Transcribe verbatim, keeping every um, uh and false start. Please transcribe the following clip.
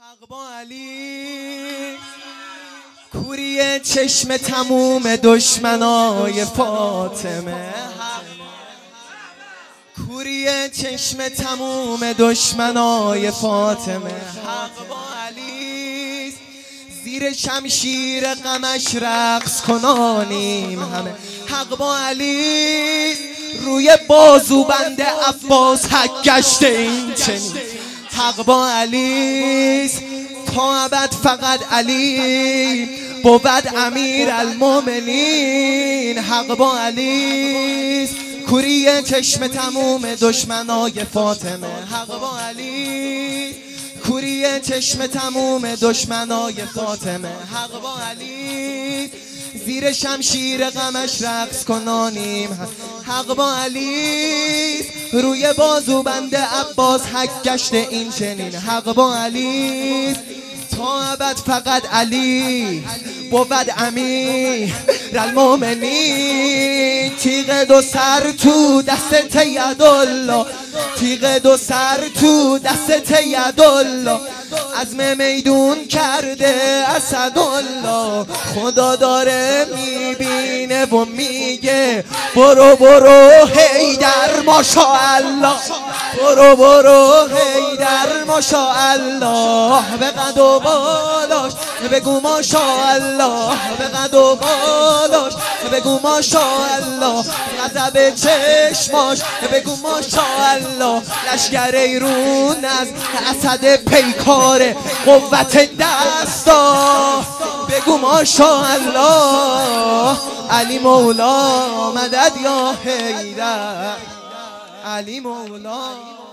حق با علی کوری چشم تموم دشمنای فاطمه، کوری چشم تموم دشمنای فاطمه. حق با علی زیر شمشیر غمش رقص کنانیم همه. حق با علی روی بازو بند عباس حق گشته این چنین. حق با علی تا ابد فقط علی بود امیر المومنین. حق با علی کوری چشم تموم دشمنای فاطمه. حق با علی کوری چشم تموم دشمنای فاطمه. حق با علی زیر شمشیر غمش رقص کنانیم. حق با علی روی بازو بند عباس حق گشته این چنین. حق با علی تا ابد فقط علی بود امیر المومنین. تیغ دو سر تو دست یدالله، تیغ دو سر تو دست یدالله. عزم میدون کرده اسدالله. خدا داره میبینه و میگه برو برو حیدر ماشاءالله، برو برو حیدر ماشاءالله. به قد و بالاش بگو ماشاءالله، به قد و بالاش بگو ماشاءالله. غضب چشماش بگو ماشاءالله. لشگر ایرون از اسد پیکاره قوت دستا بگو ماشاءالله. علی مولا مدد یا حیدر، علی مولا.